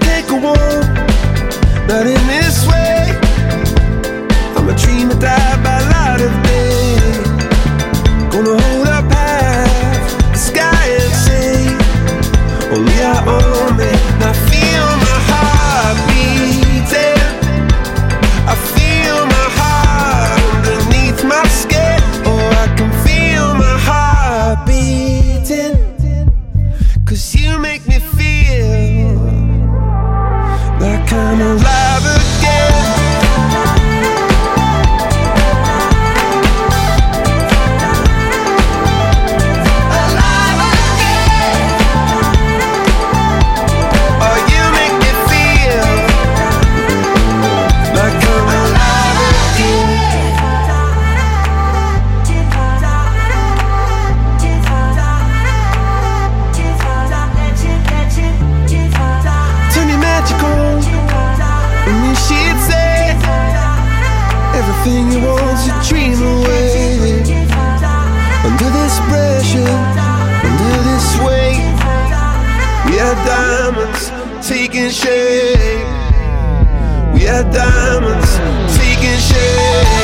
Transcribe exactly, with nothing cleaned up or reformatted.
take a walk, not in this way. I'm a dream that died by light of day. Gonna hold up half the sky and say, only I own me. Now feel my heart beating, I feel my heart underneath my skin. Oh, I can feel my heart beating, 'cause you make me feel like I'm alive again. Alive again. Oh, you make me feel like I'm alive again. Turn me magical, and you should say everything you want to dream away. Under this pressure, under this weight, we are diamonds taking shape. We are diamonds taking shape.